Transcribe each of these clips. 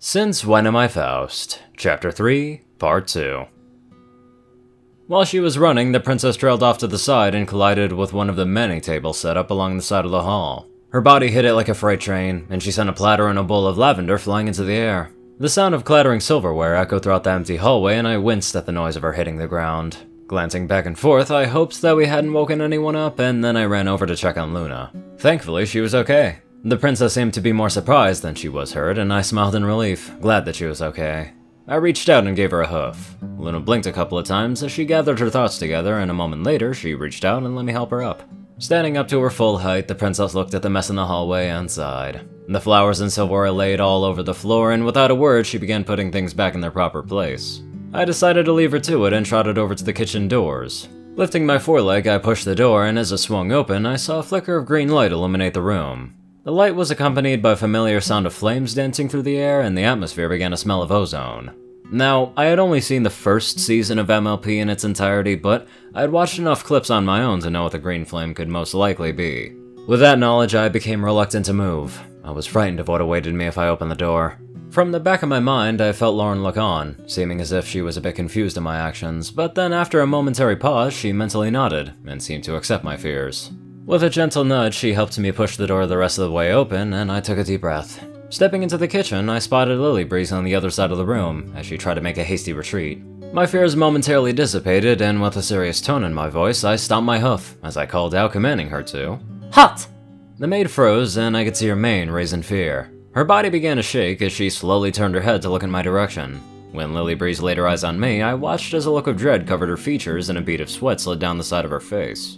Since When Am I Faust? Chapter 3, Part 2. While she was running, the princess trailed off to the side and collided with one of the many tables set up along the side of the hall. Her body hit it like a freight train, and she sent a platter and a bowl of lavender flying into the air. The sound of clattering silverware echoed throughout the empty hallway, and I winced at the noise of her hitting the ground. Glancing back and forth, I hoped that we hadn't woken anyone up, and then I ran over to check on Luna. Thankfully, she was okay. The princess seemed to be more surprised than she was hurt, and I smiled in relief, glad that she was okay. I reached out and gave her a hoof. Luna blinked a couple of times as she gathered her thoughts together, and a moment later, she reached out and let me help her up. Standing up to her full height, the princess looked at the mess in the hallway and sighed. The flowers and silverware laid all over the floor, and without a word, she began putting things back in their proper place. I decided to leave her to it and trotted over to the kitchen doors. Lifting my foreleg, I pushed the door, and as it swung open, I saw a flicker of green light illuminate the room. The light was accompanied by a familiar sound of flames dancing through the air, and the atmosphere began to smell of ozone. Now, I had only seen the first season of MLP in its entirety, but I had watched enough clips on my own to know what the green flame could most likely be. With that knowledge, I became reluctant to move. I was frightened of what awaited me if I opened the door. From the back of my mind, I felt Lauren look on, seeming as if she was a bit confused at my actions, but then after a momentary pause, she mentally nodded, and seemed to accept my fears. With a gentle nudge, she helped me push the door the rest of the way open, and I took a deep breath. Stepping into the kitchen, I spotted Lily Breeze on the other side of the room, as she tried to make a hasty retreat. My fears momentarily dissipated, and with a serious tone in my voice, I stomped my hoof, as I called out, commanding her to Halt! The maid froze, and I could see her mane raise in fear. Her body began to shake as she slowly turned her head to look in my direction. When Lily Breeze laid her eyes on me, I watched as a look of dread covered her features and a bead of sweat slid down the side of her face.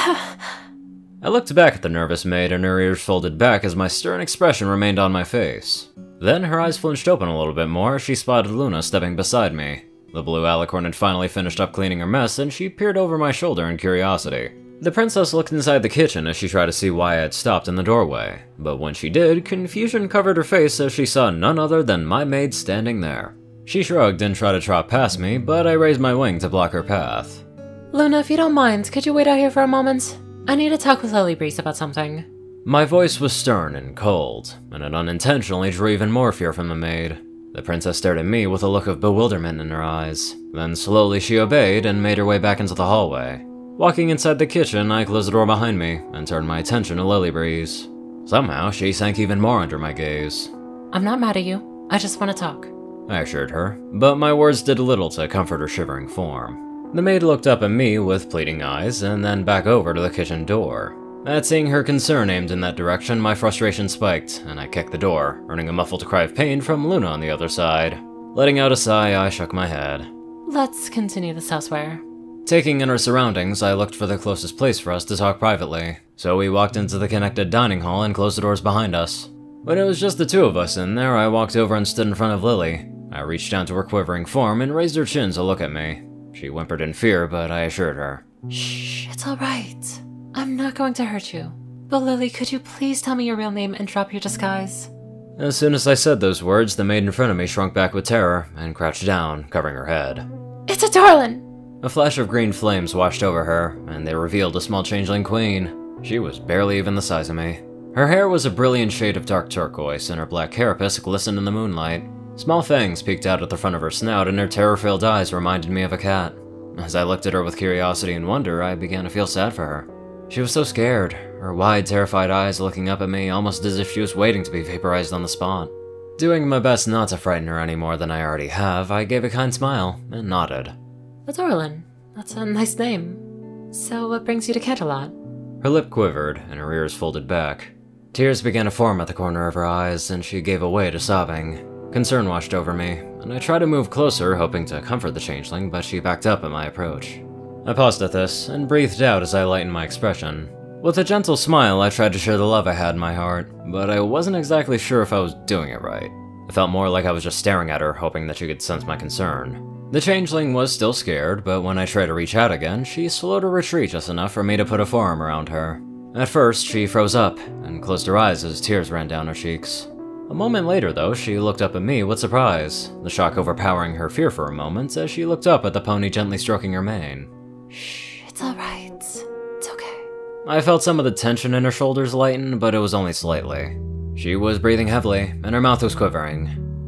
I looked back at the nervous maid, and her ears folded back as my stern expression remained on my face. Then her eyes flinched open a little bit more as she spotted Luna stepping beside me. The blue alicorn had finally finished up cleaning her mess, and she peered over my shoulder in curiosity. The princess looked inside the kitchen as she tried to see why I had stopped in the doorway, but when she did, confusion covered her face as she saw none other than my maid standing there. She shrugged and tried to trot past me, but I raised my wing to block her path. Luna, if you don't mind, could you wait out here for a moment? I need to talk with Lily Breeze about something. My voice was stern and cold, and it unintentionally drew even more fear from the maid. The princess stared at me with a look of bewilderment in her eyes. Then slowly she obeyed and made her way back into the hallway. Walking inside the kitchen, I closed the door behind me and turned my attention to Lily Breeze. Somehow, she sank even more under my gaze. I'm not mad at you. I just want to talk. I assured her, but my words did little to comfort her shivering form. The maid looked up at me with pleading eyes, and then back over to the kitchen door. At seeing her concern aimed in that direction, my frustration spiked, and I kicked the door, earning a muffled cry of pain from Luna on the other side. Letting out a sigh, I shook my head. Let's continue this elsewhere. Taking in our surroundings, I looked for the closest place for us to talk privately, so we walked into the connected dining hall and closed the doors behind us. When it was just the two of us in there, I walked over and stood in front of Lily. I reached down to her quivering form and raised her chin to look at me. She whimpered in fear, but I assured her. Shh, it's alright. I'm not going to hurt you. But Lily, could you please tell me your real name and drop your disguise? As soon as I said those words, the maid in front of me shrunk back with terror and crouched down, covering her head. It's Adorlin! A flash of green flames washed over her, and they revealed a small changeling queen. She was barely even the size of me. Her hair was a brilliant shade of dark turquoise, and her black carapace glistened in the moonlight. Small fangs peeked out at the front of her snout, and her terror-filled eyes reminded me of a cat. As I looked at her with curiosity and wonder, I began to feel sad for her. She was so scared, her wide, terrified eyes looking up at me almost as if she was waiting to be vaporized on the spot. Doing my best not to frighten her any more than I already have, I gave a kind smile and nodded. Adorlin, that's a nice name. So what brings you to Canterlot? Her lip quivered, and her ears folded back. Tears began to form at the corner of her eyes, and she gave way to sobbing. Concern washed over me, and I tried to move closer, hoping to comfort the changeling, but she backed up at my approach. I paused at this, and breathed out as I lightened my expression. With a gentle smile, I tried to share the love I had in my heart, but I wasn't exactly sure if I was doing it right. It felt more like I was just staring at her, hoping that she could sense my concern. The changeling was still scared, but when I tried to reach out again, she slowed her retreat just enough for me to put a forearm around her. At first, she froze up, and closed her eyes as tears ran down her cheeks. A moment later, though, she looked up at me with surprise, the shock overpowering her fear for a moment as she looked up at the pony gently stroking her mane. Shh, it's alright. It's okay. I felt some of the tension in her shoulders lighten, but it was only slightly. She was breathing heavily, and her mouth was quivering.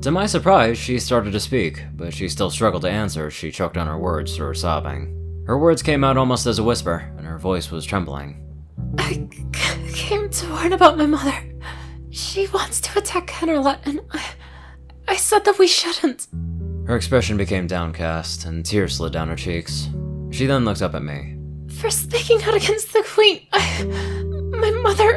To my surprise, she started to speak, but she still struggled to answer as she choked on her words through her sobbing. Her words came out almost as a whisper, and her voice was trembling. I came to warn about my mother. She wants to attack Kennerlet, and I said that we shouldn't. Her expression became downcast, and tears slid down her cheeks. She then looked up at me. For speaking out against the queen, my mother,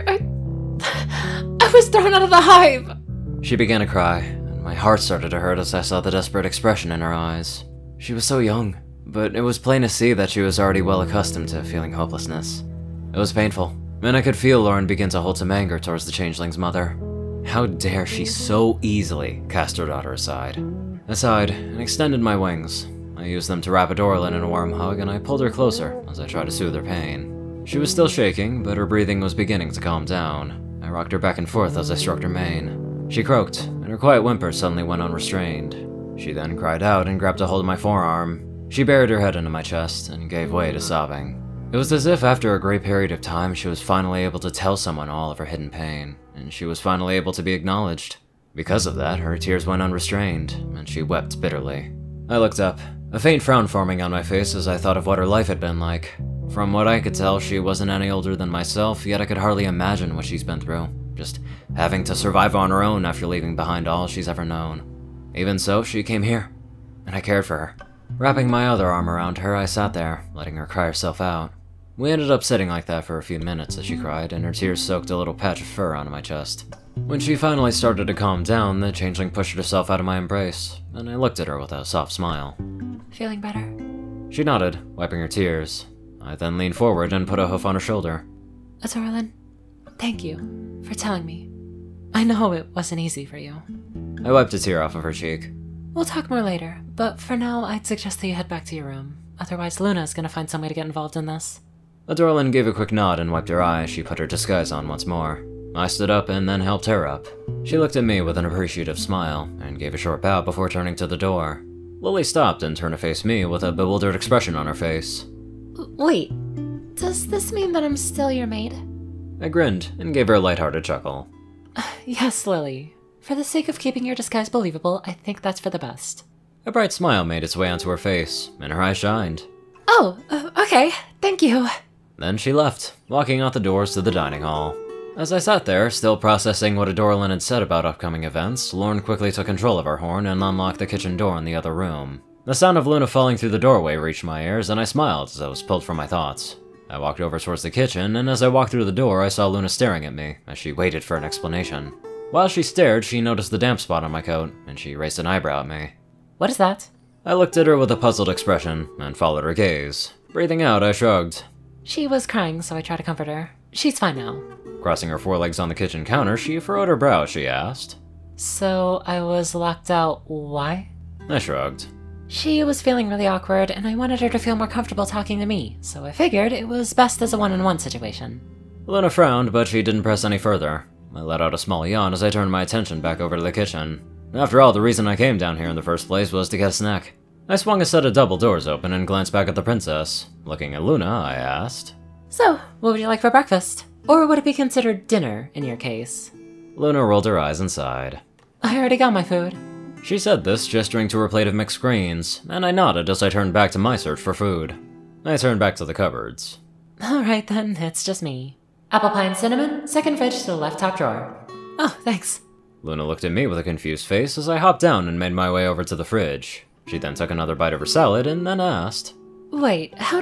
I was thrown out of the hive. She began to cry, and my heart started to hurt as I saw the desperate expression in her eyes. She was so young, but it was plain to see that she was already well accustomed to feeling hopelessness. It was painful, and I could feel Lauren begin to hold some anger towards the changeling's mother. How dare she so easily cast her daughter aside? I sighed and extended my wings. I used them to wrap Adoralyn in a warm hug, and I pulled her closer as I tried to soothe her pain. She was still shaking, but her breathing was beginning to calm down. I rocked her back and forth as I stroked her mane. She croaked, and her quiet whimper suddenly went unrestrained. She then cried out and grabbed a hold of my forearm. She buried her head into my chest and gave way to sobbing. It was as if after a great period of time she was finally able to tell someone all of her hidden pain, and she was finally able to be acknowledged. Because of that, her tears went unrestrained, and she wept bitterly. I looked up, a faint frown forming on my face as I thought of what her life had been like. From what I could tell, she wasn't any older than myself, yet I could hardly imagine what she's been through. Just having to survive on her own after leaving behind all she's ever known. Even so, she came here, and I cared for her. Wrapping my other arm around her, I sat there, letting her cry herself out. We ended up sitting like that for a few minutes as she cried, and her tears soaked a little patch of fur onto my chest. When she finally started to calm down, the changeling pushed herself out of my embrace, and I looked at her with a soft smile. Feeling better? She nodded, wiping her tears. I then leaned forward and put a hoof on her shoulder. Adoralyn, thank you for telling me. I know it wasn't easy for you. I wiped a tear off of her cheek. We'll talk more later, but for now, I'd suggest that you head back to your room. Otherwise, Luna's gonna find some way to get involved in this. Adoralyn gave a quick nod and wiped her eye as she put her disguise on once more. I stood up and then helped her up. She looked at me with an appreciative smile and gave a short bow before turning to the door. Lily stopped and turned to face me with a bewildered expression on her face. Wait, does this mean that I'm still your maid? I grinned and gave her a lighthearted chuckle. Yes, Lily. For the sake of keeping your disguise believable, I think that's for the best. A bright smile made its way onto her face, and her eyes shined. Oh, okay, thank you. Then she left, walking out the doors to the dining hall. As I sat there, still processing what Adoralyn had said about upcoming events, Lauren quickly took control of our horn and unlocked the kitchen door in the other room. The sound of Luna falling through the doorway reached my ears, and I smiled as I was pulled from my thoughts. I walked over towards the kitchen, and as I walked through the door, I saw Luna staring at me as she waited for an explanation. While she stared, she noticed the damp spot on my coat, and she raised an eyebrow at me. What is that? I looked at her with a puzzled expression, and followed her gaze. Breathing out, I shrugged. She was crying, so I tried to comfort her. She's fine now. Crossing her forelegs on the kitchen counter, she furrowed her brow as she asked. So I was locked out, why? I shrugged. She was feeling really awkward, and I wanted her to feel more comfortable talking to me, so I figured it was best as a one-on-one situation. Luna frowned, but she didn't press any further. I let out a small yawn as I turned my attention back over to the kitchen. After all, the reason I came down here in the first place was to get a snack. I swung a set of double doors open and glanced back at the princess. Looking at Luna, I asked, So, what would you like for breakfast? Or would it be considered dinner, in your case? Luna rolled her eyes and sighed. I already got my food. She said this, gesturing to her plate of mixed greens, and I nodded as I turned back to my search for food. I turned back to the cupboards. Alright then, it's just me. Apple pie and cinnamon, second fridge to the left top drawer. Oh, thanks. Luna looked at me with a confused face as I hopped down and made my way over to the fridge. She then took another bite of her salad and then asked, Wait, how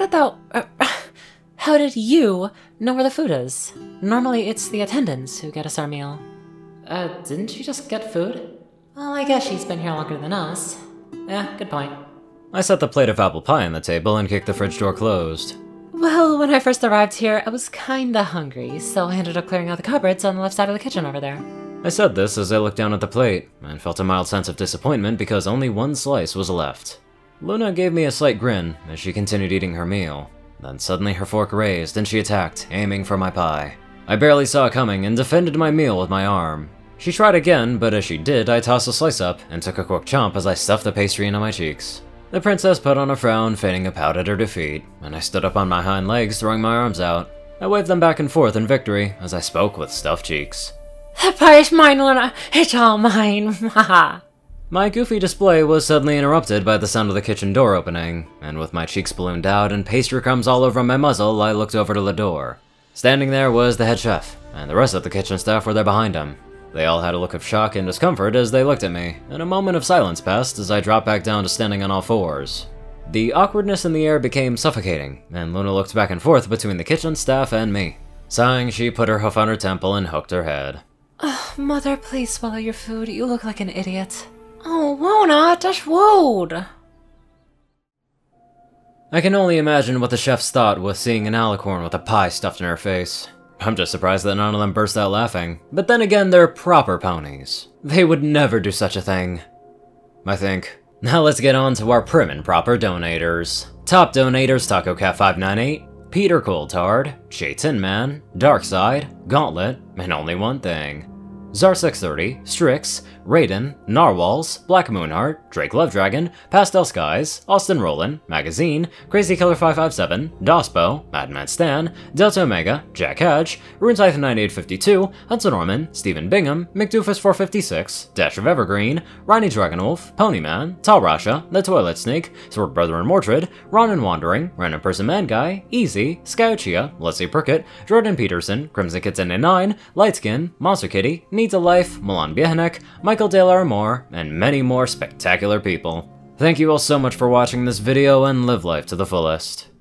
did you know where the food is? Normally it's the attendants who get us our meal. Didn't she just get food? Well, I guess she's been here longer than us. Yeah, good point. I set the plate of apple pie on the table and kicked the fridge door closed. Well, when I first arrived here, I was kinda hungry, so I ended up clearing out the cupboards on the left side of the kitchen over there. I said this as I looked down at the plate, and felt a mild sense of disappointment because only one slice was left. Luna gave me a slight grin as she continued eating her meal. Then suddenly her fork raised and she attacked, aiming for my pie. I barely saw it coming and defended my meal with my arm. She tried again, but as she did, I tossed a slice up and took a quick chomp as I stuffed the pastry into my cheeks. The princess put on a frown, feigning a pout at her defeat, and I stood up on my hind legs, throwing my arms out. I waved them back and forth in victory as I spoke with stuffed cheeks. That pie is mine, Luna. It's all mine. Haha. My goofy display was suddenly interrupted by the sound of the kitchen door opening, and with my cheeks ballooned out and pastry crumbs all over my muzzle, I looked over to the door. Standing there was the head chef, and the rest of the kitchen staff were there behind him. They all had a look of shock and discomfort as they looked at me, and a moment of silence passed as I dropped back down to standing on all fours. The awkwardness in the air became suffocating, and Luna looked back and forth between the kitchen staff and me. Sighing, she put her hoof on her temple and hooked her head. Mother, please swallow your food. You look like an idiot. Oh, Luna, das wood. I can only imagine what the chef's thought with seeing an alicorn with a pie stuffed in her face. I'm just surprised that none of them burst out laughing. But then again, they're proper ponies. They would never do such a thing, I think. Now let's get on to our prim and proper donators. Top donators: Taco Cat 598, Peter Coulthard, Jay Tinman, Darkside, Gauntlet, and Only One Thing. Zar630, Strix, Raiden, Narwhals, Black Moonheart, Drake Lovedragon, Pastel Skies, Austin Roland, Magazine, Crazy Killer 557, Dospo, Madman Stan, Delta Omega, Jack Hedge, RuneType 9852, Hudson Norman, Stephen Bingham, McDoofus 456, Dash of Evergreen, Ronnie Dragonwolf, Ponyman, Tal Rasha, The Toilet Snake, Sword Brother and Mordred, Ronan Wandering, Random Person Man Guy, Easy, Skyuchia, Leslie Prickett, Jordan Peterson, Crimson Kitten 9, Lightskin, Monster Kitty, Needs a Life, Milan Biehanek, Michael De La Moore, and many more spectacular people. Thank you all so much for watching this video, and live life to the fullest.